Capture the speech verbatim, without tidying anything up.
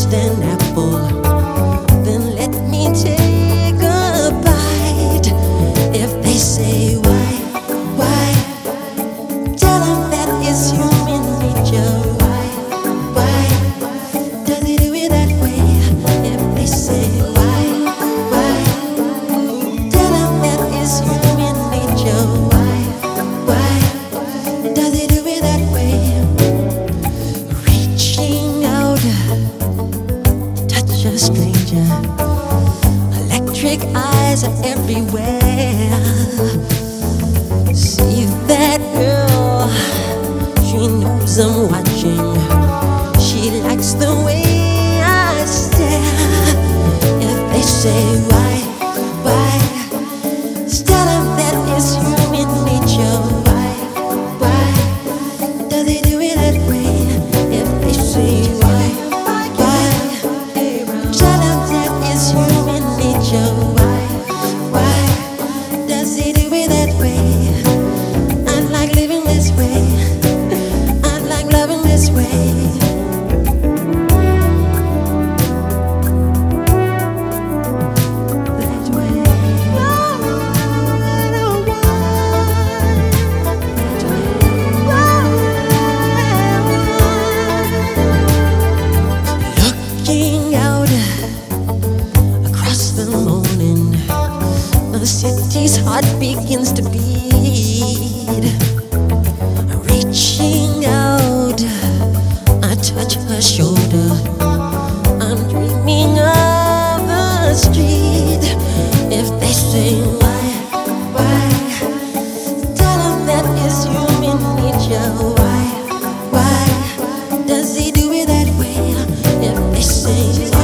just an apple, then let me take a bite. If they say why, why, tell them that it's human nature. Why, why, does he do it that way? If they say why, why, tell them that it's human nature. Why, why, does he do it that way? Reaching out, touch a stranger. Electric eyes are everywhere. See that girl, she knows I'm watching. She likes the way I stare. If they say why, why, tell them that it's human nature. Why, why, does he do it that way? If they say why, why, tell them that it's human nature. Why, why, does he do it that way? I like living this way. I like loving this way. That way. Looking out across the morning, the city's heart begins to beat. Reaching out, I touch her shoulder. I'm dreaming of the street. If they say why, why, tell them that it's human nature. Why, why, does he do it that way? If they say